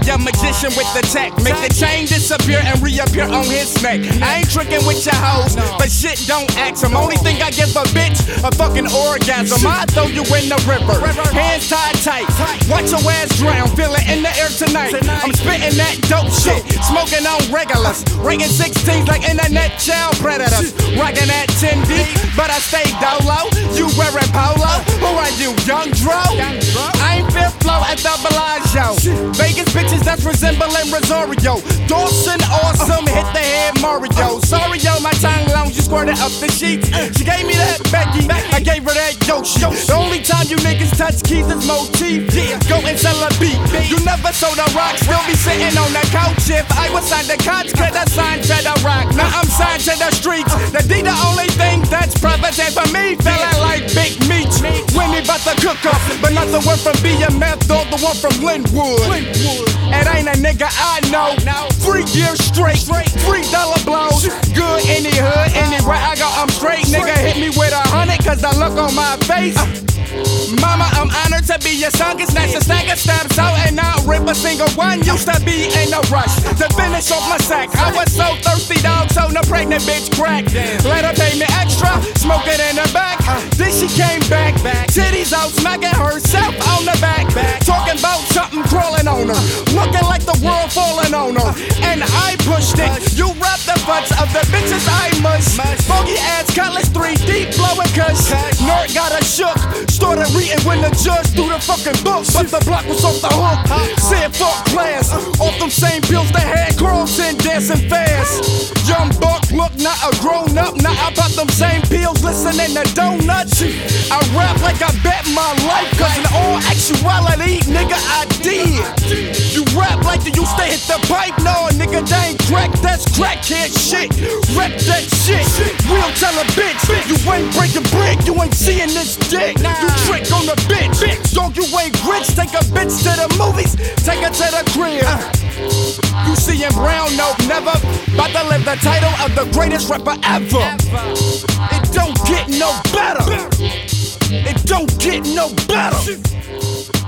a magician with the tech. Make the chain disappear and reappear on his neck. I ain't tricking with your hoes, but shit don't ask them. Only thing I give a bitch, a fucking orgasm. I throw you in the river, hands tied tight. Watch your ass drown, feel it in the air tonight. I'm spitting that dope shit, smoking on regulars, ringing 16s like internet child predators. Rocking that 10 deep, but I stay dolo. You wearing polo? Who are you, Young Dro? I ain't fifth flow at the Bellagio. Vegas bitches that's resembling Rosario. Dawson awesome, hit the head Mario. Sorry yo, my tongue long, you squirted up the sheets. She gave me that Becky, I gave her that Yoshi. The only time you niggas touch keys is motif. Go and sell a beat. You never sold a rock, still be sitting on the couch. If I was signed to Koch, could I sign to the rock? Now I'm signed to the streets. The D the only thing that's prevalent for me. Feeling like Big Meech. Winnie about to cook up, but not the one from BMF, or the one from Linwood. It ain't a nigga I know. 3 years straight, $3 blows. Good in the hood, anywhere I go, I'm straight. Nigga hit me with 100, cause the look on my face. Mama, I'm honored to be your son. Snatch a snagger, stabs out, and I'll rip a single one. Used to be in a rush to finish off my sack. I was so thirsty, dog, so no pregnant bitch crack. Let her pay me extra, smoke it in the back. Then she came back, titties out, smacking herself on the back. Talking about something crawling on her, looking like the world falling on her. And I pushed it, you wrap the butts of the bitches I must. Foggy ass cutlass, 3 deep, blowing cuss. Nerd got a shook. Started reading when the judge threw the fucking book, but the block was off the hook. Said fuck class, off them same pills that had girls in dancing fast. Young buck, look, not a grown up. Now I bought them same pills, listening to donuts. I rap like I bet my life, cause in all actuality, nigga, I did. You rap like you used to hit the pipe, no, nigga, that ain't crack, that's crackhead shit. Rep that shit, real tell a bitch. You ain't breaking brick, you ain't seeing this dick. You trick on the bitch, dog, you ain't rich. Take a bitch to the movies, take her to the crib. You see in brown, no, never. About to live the title of the greatest rapper ever. It don't get no better. It don't get no better.